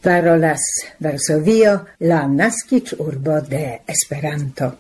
Parolas Varsovio, la naskiĝurbo de Esperanto.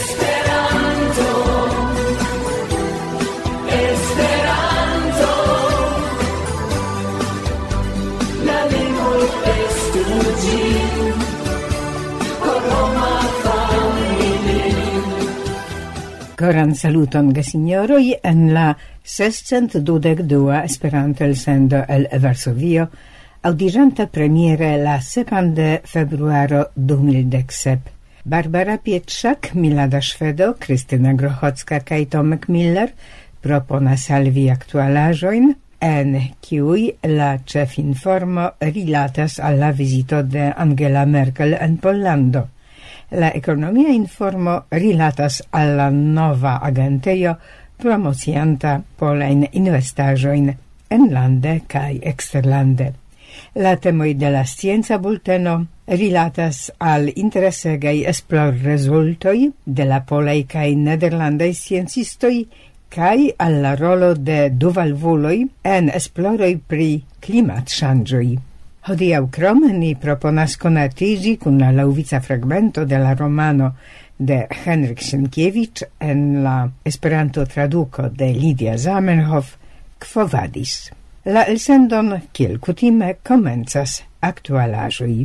Koran saluton gesignoroj en la 622 Esperanto elsendo el Varsovio, audiĝanta premiere la 2 de februaro 2017. Barbara Pietrzak, Milada Szwedo, Krystyna Grochocka kaj Tomek Miller proponas al vi aktualaĵojn, en kiuj la ĉefinformo rilatas al la vizito de Angela Merkel en Pollando. La ekonomia informo rilatas al la nova agentejo promocianta polajn investaĵojn enlande kaj eksterlande. La temoj de la scienca bulteno rilatas al interesegaj esplorrezultoj de la polaj kaj nederlandaj sciencistoj kaj al la rolo de duvalvuloj en esploroj pri klimatŝanĝoj. Hodiaŭ krome ni proponas konatiĝi kun la laŭvica fragmento de la romano de Henryk Sienkiewicz en la Esperanto traduko de Lidia Zamenhof, Quo Vadis. La elsendon, kiel kutime, komencas aktualaĵoj.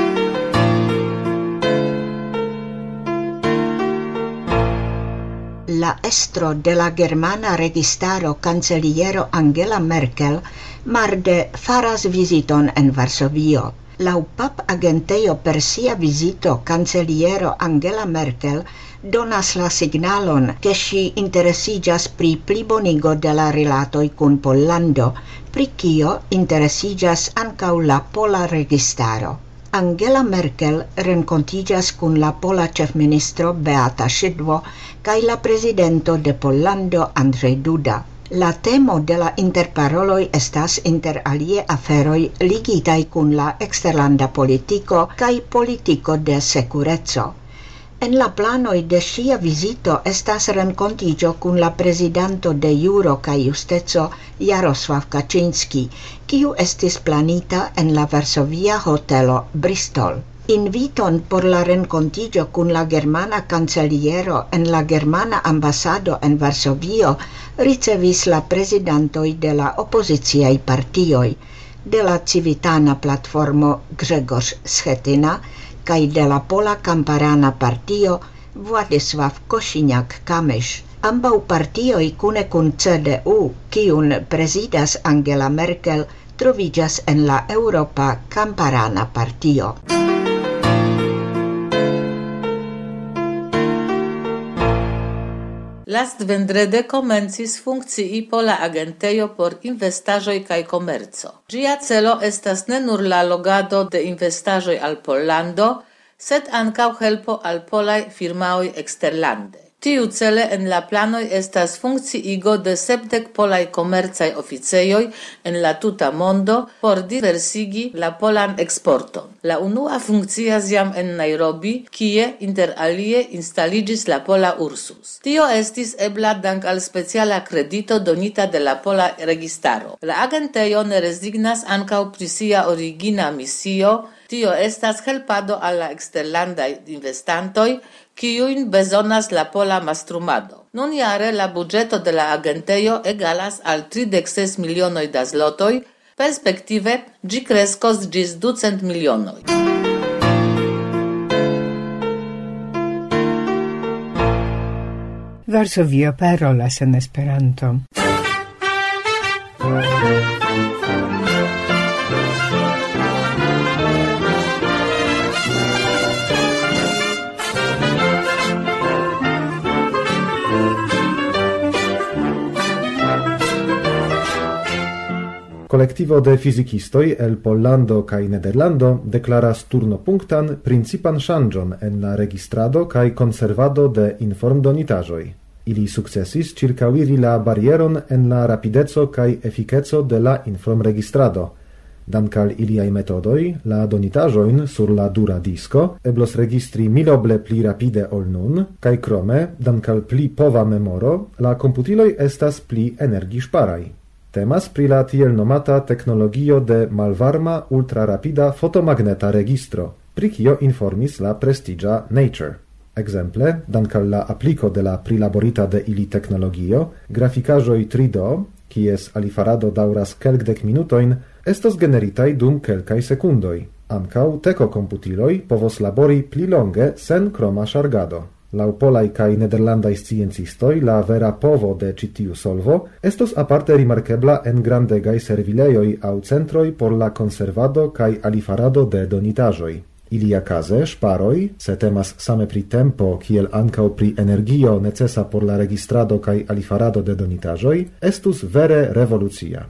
La estro de la germana registaro kanceliero Angela Merkel marde faras viziton en Varsovio. Laŭ pap-agentejo per sia vizito kanceliero Angela Merkel donas la signalon ke ŝi interesiĝas pri plibonigo de la rilatoj kun Pollando, pri kio interesiĝas ankaŭ la pola registaro. Angela Merkel renkontiĝas kun la pola ĉefministro Beata Szydło kaj la prezidento de Pollando Andrzej Duda. La temo de la interparoloj estas inter alie aferoj ligitaj kun la eksterlanda politiko kaj politiko de sekureco. En la planoj de ŝia vizito estas renkontiĝo kun la prezidanto de Juro kaj Justeco Jarosław Kaczyński, kiu estis planita en la Varsovia hotelo Bristol. Inviton por la renkontiĝo kun la germana kanceliero en la germana ambasado en Varsovio ricevis la prezidantoj de la opoziciaj partioj, de la Civitana Platformo Grzegorz Schetyna kaj de la Pola Kamparana Partio Władysław Kosiniak-Kamysz. Ambaŭ partioj kune kun CDU, kiun prezidas Angela Merkel, troviĝas en la Eŭropa Kamparana Partio. Lastvendrade komencis funkcii pola agentejo por investaĵoj kaj komerco. Ĝia celo estas ne nur la logado de investaĵoj al Pollando, sed ankaŭ helpo al polaj firmaoj eksterlande. Tiu cele en la planoj estas funkciigo de 70 polaj komercaj oficejoj en la tuta mondo por diversigi la polan eksporton. La unua funkcias jam en Nairobi, kie inter alie instaliĝis la pola Ursus. Tio estis ebla dank al speciala kredito donita de la pola registaro. La agentejo ne rezignas ankaŭ pri sia origina misio, tio estas helpado al la eksterlandaj investantoj, kiujn bezonas la pola mastrumado. Nun jare la budĝeto de la agentejo egalas al 36 milionoj da zlotoj, perspektive ĝi kreskos ĝis 200 milionoj. Varsovio parolas en Esperanto. Kolektivo de fizikistoj el Pollando kaj Nederlando deklaras turnopunktan principan ŝanĝon en la registrado kaj konservado de informdonitaĵoj. Ili sukcesis ĉirkaŭiri la barieron en la rapideco kaj efikeco de la informregistrado. Dank al iliaj metodoj, la donitaĵojn sur la dura disko eblos registri miloble pli rapide ol nun, kaj krome, dank al pli pova memoro, la komputiloj estas pli energiŝparaj. Temas pri la tiel nomata teknologio de malvarma ultrarapida fotomagneta registro, pri kio informis la prestigia Nature. Exemple, dank'al la applico de la prilaborita de ili teknologio, grafikajoi 3D, kies alifarado dauras kelkdek minutoin, estos generitai dum kelkaj sekundoj. Ancau teco computiloi povos labori pli longe sen croma shargado. Lau polai kai nederlandai sciencistoi la vera povo de citiu solvo estos aparte rimarkebla en grandegai servileioi au centroi por la conservado kai alifarado de donitajoi. Ilia case, sparoi, se temas same pri tempo, kiel ancau pri energio necesa por la registrado kai alifarado de donitajoi, estus vere revolucia.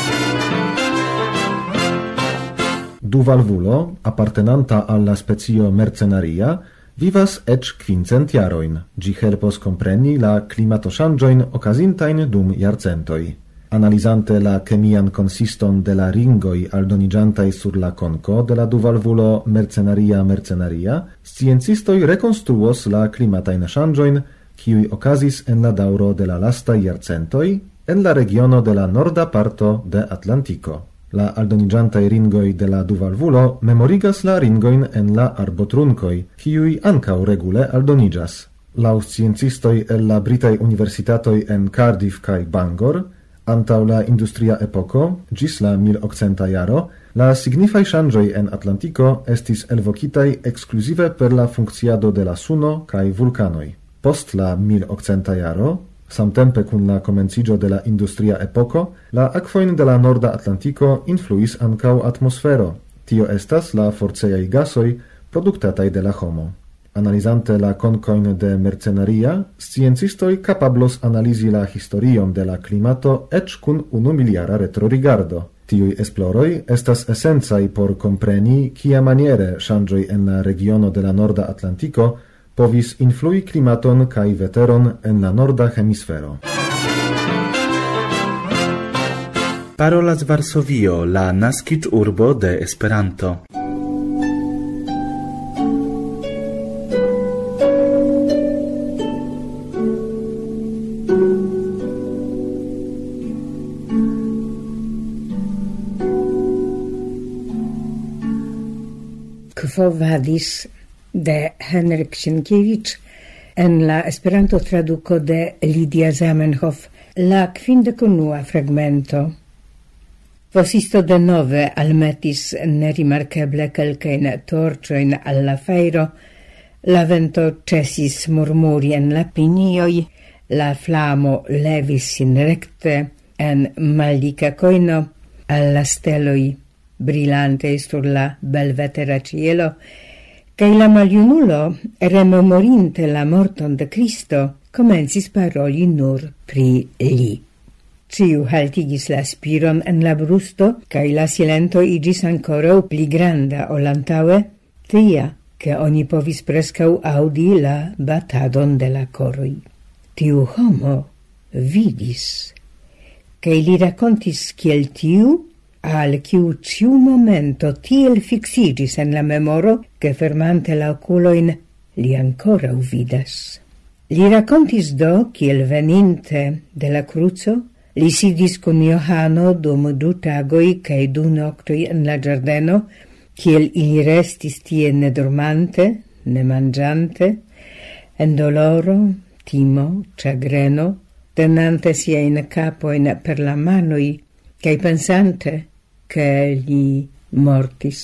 Duvalvulo, appartenanta alla specio mercenaria, vivas ec 500 jaroin. Gi helpos compreni la climatoshanjoin okazintain dum jarcentoi. Analizante la chemian consiston de la ringoi aldonigiantai sur la conco de la duvalvulo mercenaria, sciencistoi reconstruos la climatain shanjoin, kiui okazis en la dauro de la lasta jarcentoi, en la regiono de la norda parto de Atlantico. La aldonigiantai ringoi de la duvalvulo memorigas la ringoin en la arbotruncoi, kiui ancau regule aldonigas. Lau sciencistoi el la Britai universitatoi en Cardiff kai Bangor, antau la industria epoco, gis la 1800 jaro, la signifai shangioi en Atlantico estis elvocitai exclusive per la funcciado de la suno kai vulcanoi. Post la 1800 jaro, samtempe cun la comencigio de la industria epoco, la aquoin de la Norda Atlantico influis ancau atmosfero. Tio estas la forceai gasoi productatai de la homo. Analizante la concoin de mercenaria, sciencistoi capablos analisi la historion de la climato ec cun 1 miliara retrorigardo. Tiui esploroi estas essenzai por compreni kia maniere shangioi en la regiono de la Norda Atlantico povis influi climaton kai veteron en la norda hemisfero. Parolas Varsovio, la naskic urbo de Esperanto. Quo vadis de Henryk Sienkiewicz en la Esperanto traduco de Lidia Zamenhof la 51 fragmento. Vosisto de nove almetis nerimarkeble kelkajn torĉojn al la fajro, la vento ĉesis murmuri en la pinioj, la flamo levis sin rekte en maldika kojno al la steloj brilante sur la belvetera cielo, kaj la maljunulo, rememorinte la morton de Cristo, komencis paroli nur pri li. Ciu haltigis la spiron en la brusto, kaj la silento igis ancora pli granda ol antaŭe, tia, ke oni povis preskaŭ aŭdi la batadon de la koroj. Tiu homo vidis, kaj li rakontis kiel tiu, al kiu ciu momento tiel fixigis en la memoro, che fermante la oculoin li ancora vidas. Li racontis do, kiel veninte de la cruzo, li sidis con Johano dum 2 tagoi cae 2 noctoi en la giardeno, kiel ili restis tie ne dormante, ne mangiante, en doloro, timo, chagreno, tenante sien capoin per la manoi, cae pensante che li mortis.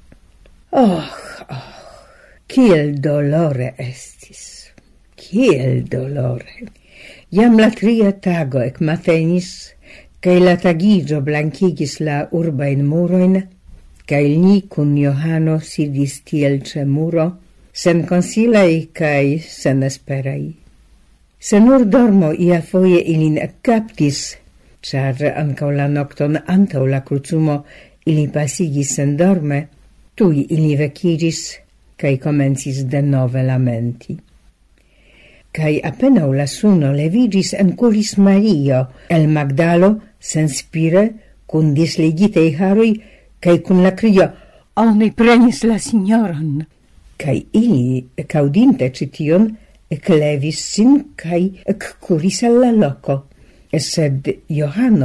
Kiel dolore estis, kiel dolore. Jam la 3 tago ec matenis, cae la tagigio blancigis la urbain muroin, cae ni cun Johano sidis tiel ce muro, sen consilei cae sen esperai. Se nur dormo ia foie ilin captis, char ancau la nocton antau la cruzumo ili pasigis sen dorme, tui ili vecigis, cae comencis de nove lamenti. Cae apenau la suno levigis encuris Mario, el Magdalo, senspire, cun dislegitei harui, cae cun la crio, oni prenis la signoron. Cae ili, caudinte cition, eclevis sin, cae eccuris alla loco. Sed Johano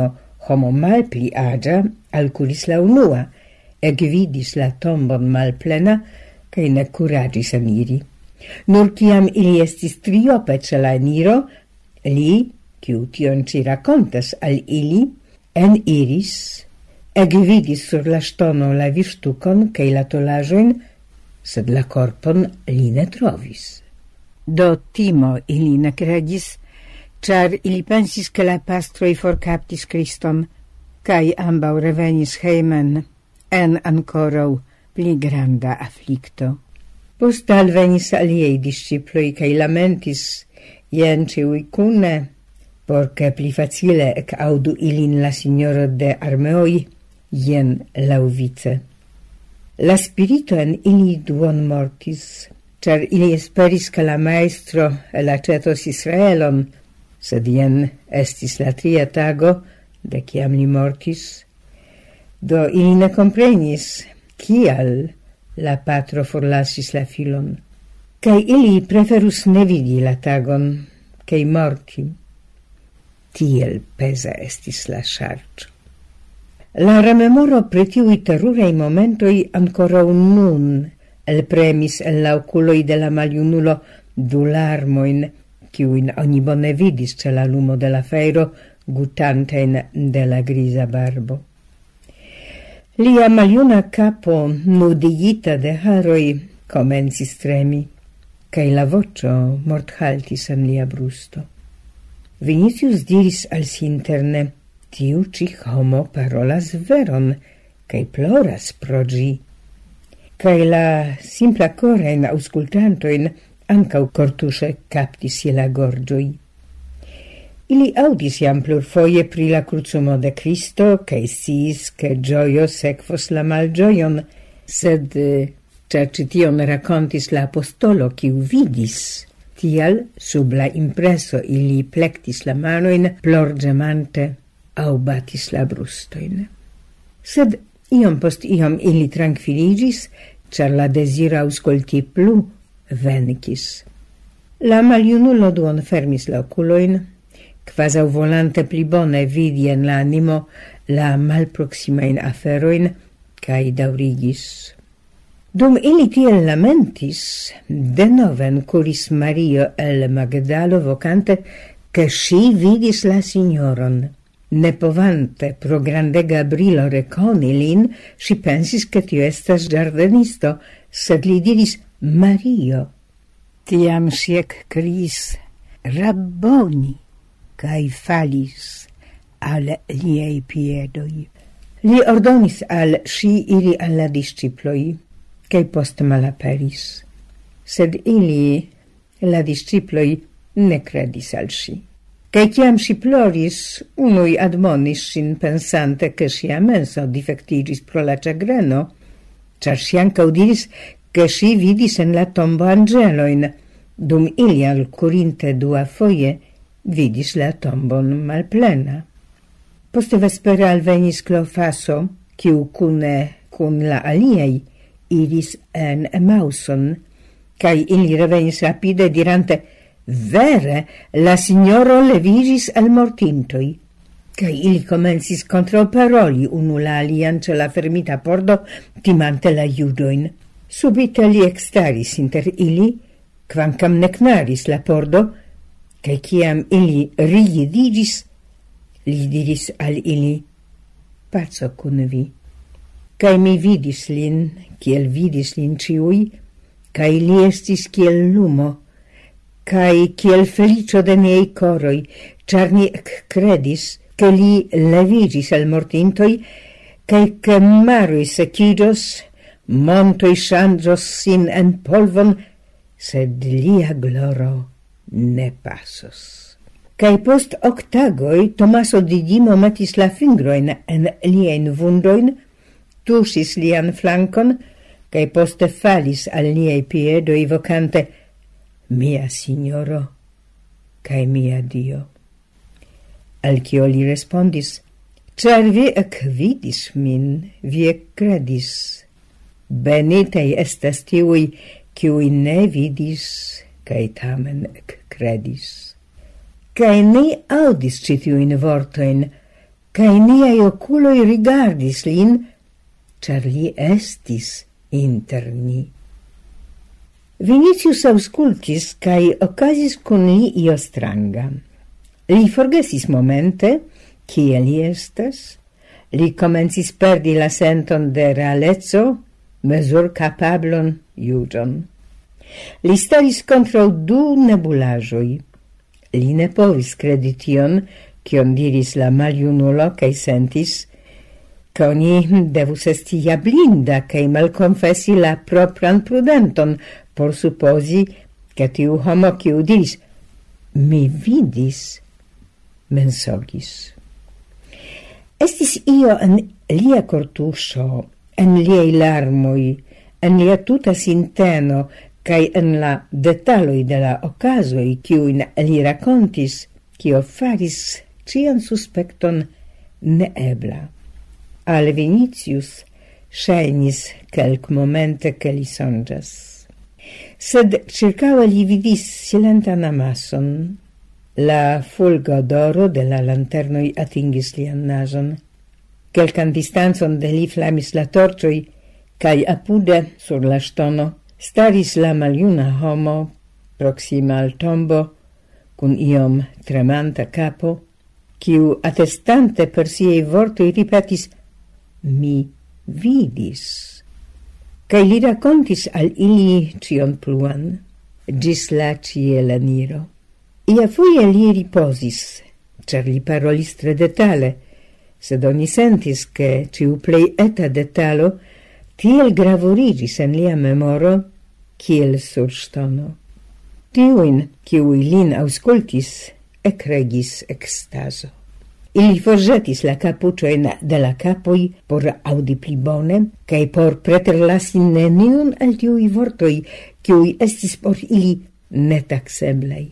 homo malpli agia alcuris la unua, vidis la tombon malplena, cae ne curagis eniri. Nur ciam ili estis triope ce la eniro, li, ciu tion ci racontas al ili, eniris, vidis sur la stono la virtucon cae la tolajoin, sed la corpon li ne trovis. Do timo ili ne credis, char ili pensis che la pastroi forcaptis Christon, cae ambau revenis heimen, en ancorau pli granda afflicto. Post alvenis aliei disciploi cae lamentis jen ciui cune, porce pli facile ec audu ilin la signoro de armeoi, jen lauvice. La spirito en ili duon mortis, char ili esperis ca la maestro elacetos Israelon, sed jen estis la tria tago, de ciam li mortis, do ili ne comprenis cial la patro forlasis la filon, cae ili preferus ne vidi la tagon, cae morti. Tiel pesa estis la charge. La rememoro pretiui terurei momentoi ancora nun elpremis el la oculoi de la maliunulo du larmoin, ciuin oni bone vidis ce la lumo de la feiro, gutantein de la grisa barbo. Lia maliuna capo, nudigita de haroi, comencis tremi, cae la vocio morthaltis en lia brusto. Vinicius diris al si interne, tiu ci homo parolas veron, cae ploras pro gi. Cae la simpla corein auscultantoin ancau cortuse captis la gorgioi. Ili audis iam plurfoje pri la crucumo de Cristo, cae sciis che gioio sequos la malgioion, sed cer cition racontis la apostolo ciu vidis, tial sub la impreso ili plectis la manoin, plorgemante, au batis la brustoin. Sed iom post iom ili tranquilligis, cer la desira auscolti plu vencis. La maliunulo duon fermis la oculoin, quasau volante pli bone vidi en la animo la malproximain aferoin, cae daurigis. Dum ili tiel lamentis, denoven curis Mario el Magdalo vocante che si vidis la signoron. Ne povante pro grandega brilo reconi lin, si pensis che tio estas giardenisto, sed li diris Mario. Tiam siec cris Rabboni, cae falis al liei piedoi. Li ordonis al si iri alla disciploi, cae post malaperis. Sed ili, la disciploi, ne credis al si. Cae ciam si ploris, unui admonis sin pensante che sia menso defectigis pro la chagreno, char si ancau diris che si vidis en la tombo angeloin, dum ili al curinte dua foie, vidis la tombon malplena. Poste vespere alvenis Clofaso, ciu cun la aliei iris en Emauson, cae ili revenis rapide dirante vere, la signoro levigis al mortintoi, cae ili comencis controparoli unu la alian ce la fermita pordo, timante la judoin. Subite li extaris inter ili, quancam necnaris la pordo, cae ciam ili rigidigis, li diris al ili, paco cun vi. Cae mi vidis lin, ciel vidis lin ciui, cae li estis ciel lumo, cae ciel felicio de miei coroi, char ni credis che li levigis al mortintoi, cae che marui secidos, montoi changios sin en polvon, sed lia gloro ne passos. Cae post octagoi Tomaso Didimo metis la fingroin en lien vundoin, tusis lian flancon, cae poste falis al liei piedoi vocante mia signoro, cae mia Dio. Al cio li respondis, char vi ec vidis min, vi ec credis. Benitei estas tiui, ciui ne vidis, cae tamen ec credis. Cae ne audis citiuin vortoin, cae niai oculoi rigardis lin, char li estis inter ni. Vinicius auscultis, cae ocasis con li io stranga. Li forgesis momente, kie li estas, li comencis perdi la senton de realezzo, mesur capablon iugion. Li staris contra du nebulajoi. Li ne povis credi tion, cion diris la maljunulo, cae sentis, ca oni devus esti ja blinda, cae malconfessi la propran prudenton, por supposi, ca tiu homo, ciu diris, mi vidis, mensogis. Estis io en lia cortuscio, en liei larmoi, en lia tuta sinteno, cae en la detaloi de la ocasoi, ciuin li racontis, cio faris cian suspecton neebla. Al Vinicius shainis quelc momente che li songas. Sed circava li vidis silentan amason. La fulgo d'oro de la lanternoi atingis lian nason. Quelcan distanzon de li flamis la torcioi, cae apude, sur la stono, staris la maljuna homo, proxima al tombo, cun iom tremanta capo, quiu attestante per siei vortoi ripetis, mi vidis. Cae li racontis al ili cion pluan, gis la ciela niro. Ia foie li riposis, char li parolis tre detale, sed oni sentis che ciu plei eta detalo tiel gravurigis en lia memoro, kiel sur stono. Tiuin, kiui lin auscultis, ecregis extaso. Ili forgetis la capucioin de la capoi por audi pli bone, cae por preterlasi neniun al tiui vortoi, kiui estis por ili netaxeblei.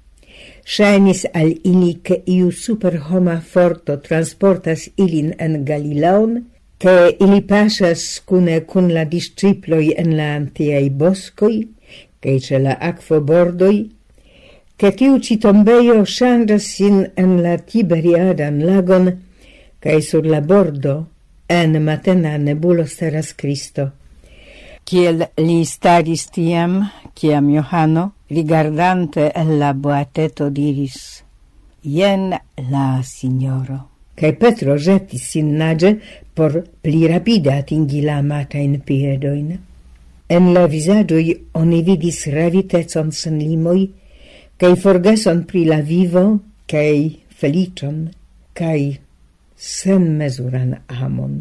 Shainis al ili che iu superhoma forto transportas ilin en Galilaon, che ili pasas cune cun la disciploi en la antiei boscoi, che ce la aquo bordoi, che tiu citombeio changas sin en la Tiberiadan lagon, cae sur la bordo en matena nebulo staras Cristo. Kiel li staris tiam, ciam Johano, rigardante el la boateto diris, jen la signoro. Cae Petro jetis sin nage por pli rapide atingi la amatain piedoin. En la visagioi oni vidis ravitecon sen limoi, cae forgeson pri la vivo, cae felicion, cae sen mesuran amon.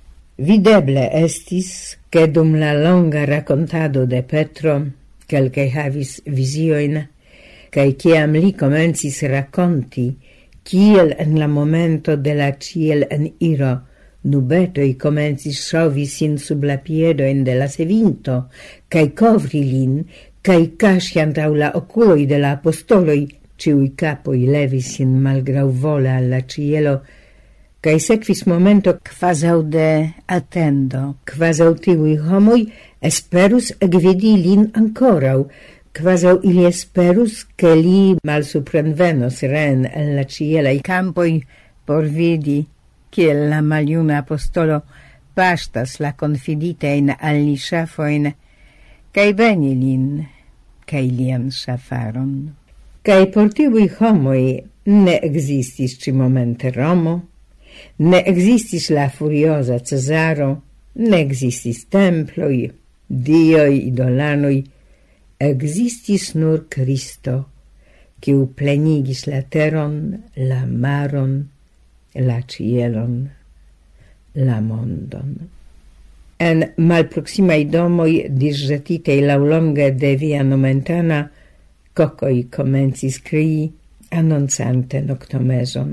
Videble estis, che dum la longa racontado de Petro, quelcae havis visioin, cae ciam li comencis raconti, kiel en la momento de la ciel en iro, nubetoi comencis sovi sin sub la piedoin de la sevinto, cae covri lin, cae casciant au la oculoi de la apostoloi, ciui capoi levis sin malgrau vola alla cielo, cae sequis momento quasau de attendo, quasau tiui homoi esperus egvidi lin ancorau, quasau ili esperus che li malsuprenvenos ren en la cielai campoi por vidi, kiel la maliuna apostolo pastas la confiditein al li shafoin, cae beni lin, cae lian shafaron. Cae por tiui homoi ne existis ci momente Romo, ne existis la furiosa Cesaro, ne existis temploi, dioi, idolanoi, existis nur Cristo, quiu plenigis la teron, la maron, la cielon, la mondon. En malproximai domoi disjetitei laulonge de via Nomentana, cocoi comencis crii, annonzante noctomeson.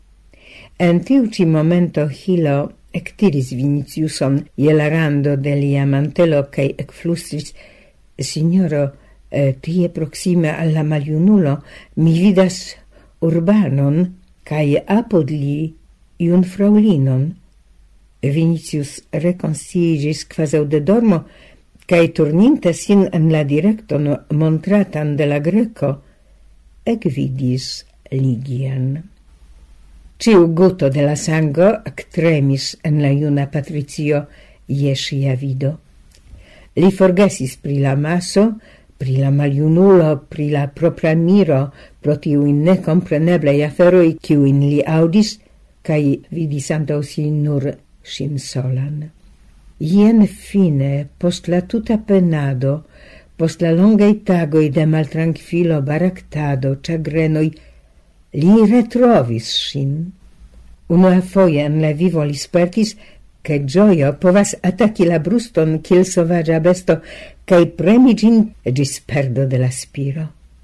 En tiuci momento Hilo ectiris Viniciuson je la rando de lia mantelo cae ecflustris, Signoro, tie proxime alla maljunulo mi vidas urbanon cae apud li iun fraulinon. Vinicius reconsciigis quasau de dormo, cae turninte sin en la directon montratan de la Greco, ec vidis Ligian. Ciu guto de la sango actremis en la juna Patricio je sia vido. Li forgesis pri la maso, pri la maljunulo, pri la propra miro, pro tiui necompreneblei aferoi kiuin li audis, kai vidis antau si nur sin solan. Ien fine, post la tuta penado, post la longei tagoi de maltranquilo baractado, chagrenoi, li retrovis sin. Unua foie en la vivo li spertis, che gioio povas attacchi la bruston kiel sovagia besto, cae premi gin gis perdo de la spiro.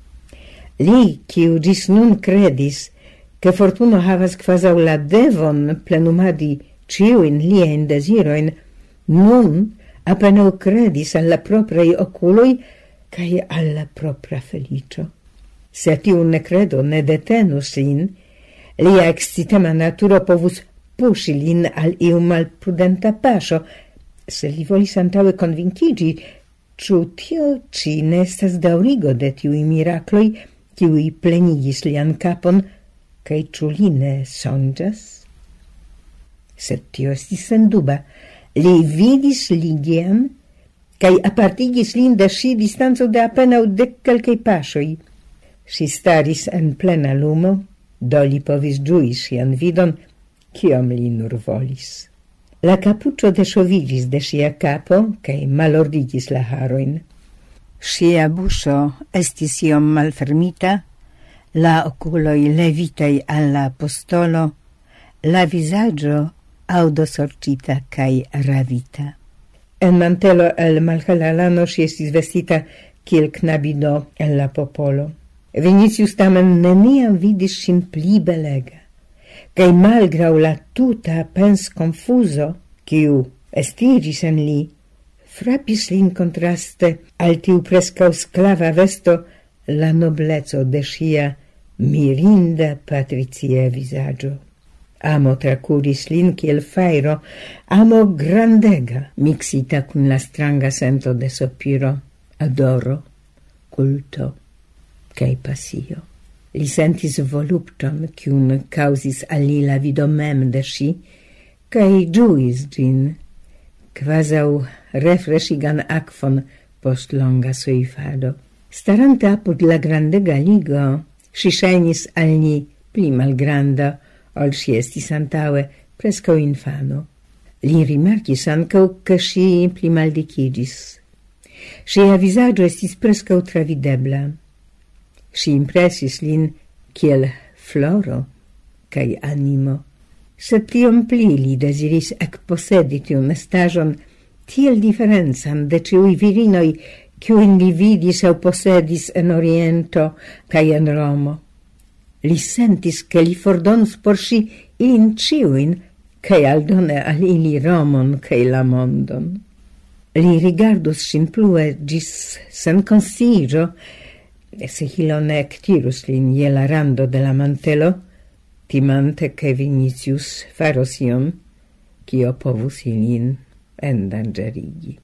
Li, kiu gis nun credis, che fortuno havas quasau la devon plenumadi ciuin liein desiroin, nun apenao credis alla proprei oculoi cae alla propria felicio. Se tiu necredo ne detenus lin, lia excitema naturo povus pusi lin al iu malprudenta pasio, se li volis antaue convincigi, ciu tio ci nestas daurigo de tiui miracloi, kiui plenigis lian capon, cae ciu li ne songas? Sed tio estis senduba. Li vidis Ligian, cae apartigis lin de si distanzo de apenau 10 pasioi. Si staris en plena lumo, do li povis giui sian vidon, kiom li nur volis. La capuccio deŝovigis de sia capo, cae malordigis la haroin. Sia buŝo estis iom malfermita, la oculoi levitei alla apostolo, la visaggio audosorcita cae ravita. En mantelo el malhela lano si estis vestita kiel knabino el la popolo. Vinicius tamen neniam vidis sin pli belega, cae malgrau la tuta pens confuso, kiu estigis en li, frapis lin contraste al tiu prescau sclava vesto la noblezo de sia mirinda patricia visaggio. Amo tracuris lin kiel fairo, amo grandega, mixita cun la stranga sento de sopiro, adoro, culto, cae passio. Li sentis volupton, cium causis al li la vido mem de si, cae giuis gin, quasau refrescigan aquon post longa soifado. Starante apud la grandega ligo, si shainis al ni pli malgranda, ol si estis antaue presco infano. Li rimarcis ancau che si pli maldicigis. Sia visaggio estis presco travidebla. Si impressis lin kiel floro cae animo. Sed tiom pli li desiris ec possedi tiun estajon tiel differenzan de ciui virinoi quiuin li vidis au possedis en Oriento cae en Romo. Li sentis che li fordonus por si ilin ciuin, cae aldone al ili Romon cae la mondon. Li rigardus sin plue gis sen constigio, se hilo ne ectirus lin je la rando de la mantelo, timante che Vinicius faros ion, cio povus ilin endangerigi.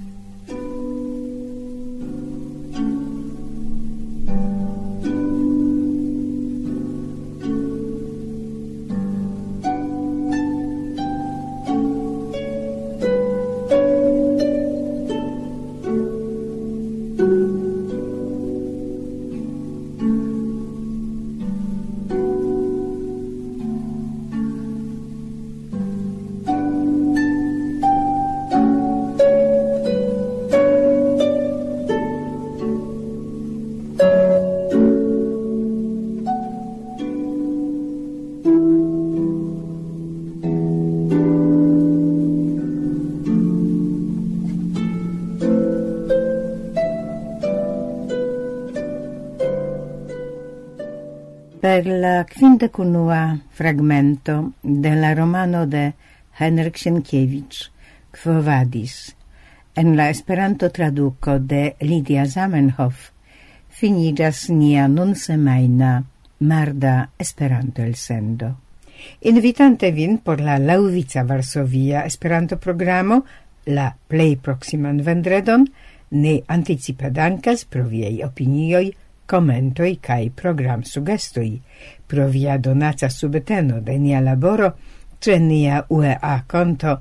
Per la 51ª fragmento de la romano de Henryk Sienkiewicz, Quo Vadis, en la Esperanto traduco de Lidia Zamenhof, finigas nia nun semaina marda Esperanto elsendo. Invitante vin por la laŭvica Varsovia Esperanto programo, la plej proximan vendredon, ne anticipe dankas pro viaj opinioj, commentoi cae program sugestoi. pro via donaca subteno de nia laboro ce nia UEA conto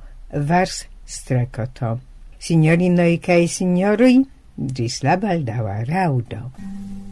vars-to. Signorinoi cae signorui, gis la baldaua raudo.